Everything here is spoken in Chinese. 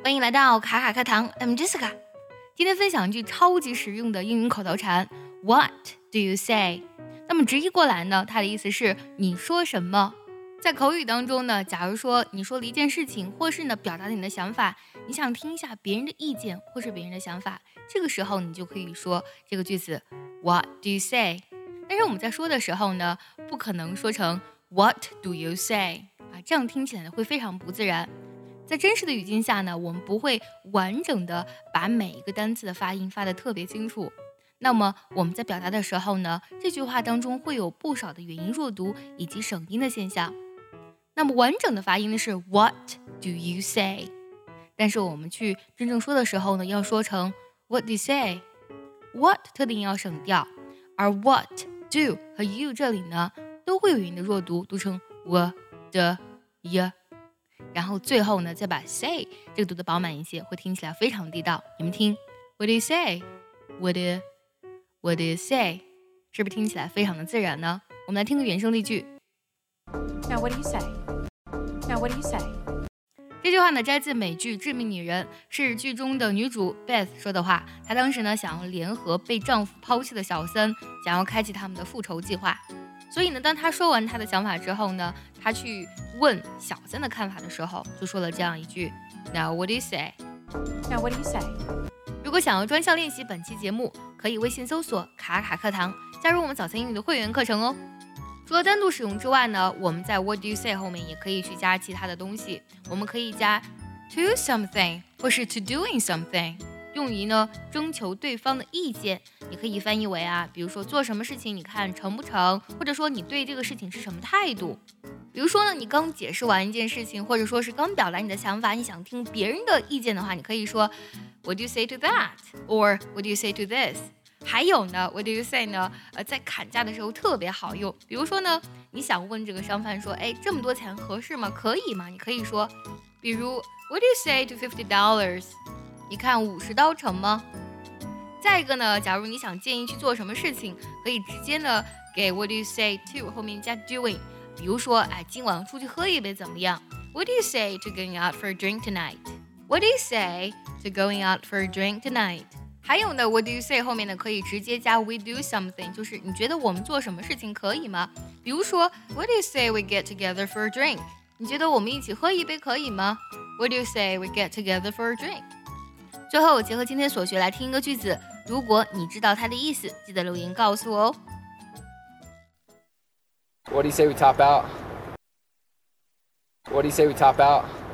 欢迎来到卡卡课堂 I'm Jessica。 今天分享一句超级实用的英语口头禅 What do you say？ 那么直译过来呢，它的意思是你说什么。在口语当中呢，假如说你说了一件事情，或是呢表达了你的想法，你想听一下别人的意见或是别人的想法，这个时候你就可以说这个句子 What do you say？ 但是我们在说的时候呢，不可能说成 What do you say？ 这样听起来会非常不自然。在真实的语境下呢，我们不会完整的把每一个单词的发音发得特别清楚。那么我们在表达的时候呢，这句话当中会有不少的元音弱读以及省音的现象。那么完整的发音是 What do you say？ 但是我们去真正说的时候呢，要说成 What do you say？ What 特定要省掉，而 What do 和 you 这里呢，都会有元音的弱读，读成 w的 y。然后最后呢，再把 say 这个读的饱满一些，会听起来非常地道。你们听 What do you say？ What do you say？ 是不是听起来非常的自然呢？我们来听个原声例句。 Now what do you say? Now what do you say? 这句话呢摘自美剧《致命女人》，是剧中的女主 Beth 说的话。她当时呢想要联合被丈夫抛弃的小森，想要开启他们的复仇计划。所以呢，当她说完她的想法之后呢，她去问小森的看法的时候，就说了这样一句 Now what do you say? Now what do you say? 如果想要专项练习本期节目，可以微信搜索卡卡课堂，加入我们早餐英语的会员课程哦。除了单独使用之外呢，我们在 What do you say 后面也可以去加其他的东西。我们可以加 to something 或是 to doing something， 用于呢征求对方的意见。你可以翻译为比如说做什么事情你看成不成，或者说你对这个事情是什么态度。比如说呢，你刚解释完一件事情，或者说是刚表达你的想法，你想听别人的意见的话，你可以说 What do you say to that? Or What do you say to this?还有呢 What do you say 呢在砍价的时候特别好用。比如说呢，你想问这个商贩说这么多钱合适吗？可以吗？你可以说比如 What do you say to $50？ 你看$50成吗？再一个呢，假如你想建议去做什么事情，可以直接呢给 What do you say to 后面加 doing。 比如说今晚出去喝一杯怎么样？ What do you say to going out for a drink tonight? What do you say to going out for a drink tonight?还有呢 What do you say 后面呢可以直接加 We do something， 就是你觉得我们做什么事情可以吗？比如说 What do you say we get together for a drink？ 你觉得我们一起喝一杯可以吗？ What do you say we get together for a drink？ 最后结合今天所学来听一个句子，如果你知道它的意思，记得留言告诉我哦。 What do you say we top out? What do you say we top out?